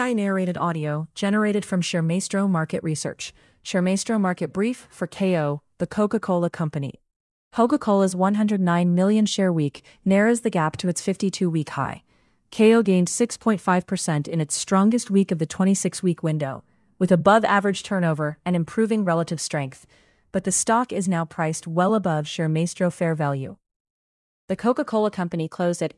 AI narrated audio generated from ShareMaestro Market Research. ShareMaestro Market Brief for KO, the Coca-Cola Company. Coca-Cola's 109 million share week narrows the gap to its 52-week high. KO gained 6.5% in its strongest week of the 26-week window, with above-average turnover and improving relative strength, but the stock is now priced well above ShareMaestro fair value. The Coca-Cola Company closed at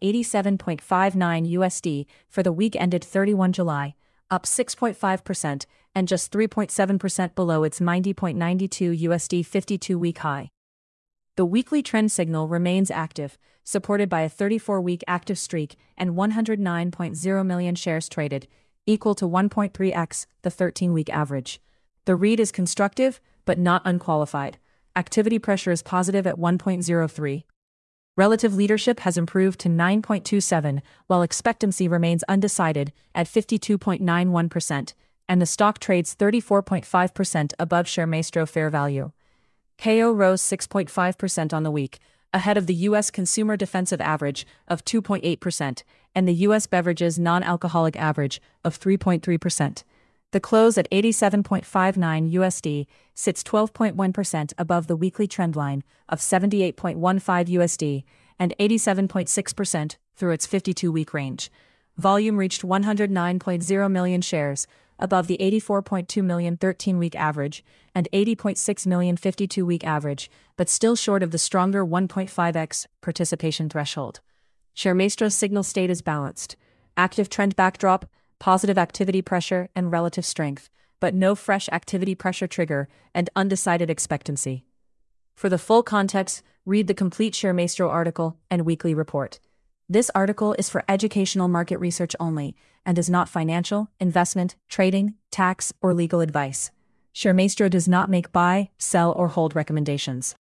$87.59 for the week ended 31 July, up 6.5% and just 3.7% below its $90.92 52-week high. The weekly trend signal remains active, supported by a 34-week active streak and 109.0 million shares traded, equal to 1.3x the 13-week average. The read is constructive, but not unqualified. Activity pressure is positive at 1.03. Relative leadership has improved to 9.27, while expectancy remains undecided at 52.91%, and the stock trades 34.5% above ShareMaestro fair value. KO rose 6.5% on the week, ahead of the U.S. consumer defensive average of 2.8% and the U.S. beverages non-alcoholic average of 3.3%. The close at $87.59 sits 12.1% above the weekly trend line of $78.15 and 87.6% through its 52-week range. Volume reached 109.0 million shares, above the 84.2 million 13-week average and 80.6 million 52-week average, but still short of the stronger 1.5x participation threshold. ShareMaestro's signal state is balanced. Active trend backdrop, positive activity pressure and relative strength, but no fresh activity pressure trigger and undecided expectancy. For the full context, read the complete ShareMaestro article and weekly report. This article is for educational market research only and is not financial, investment, trading, tax, or legal advice. ShareMaestro does not make buy, sell, or hold recommendations.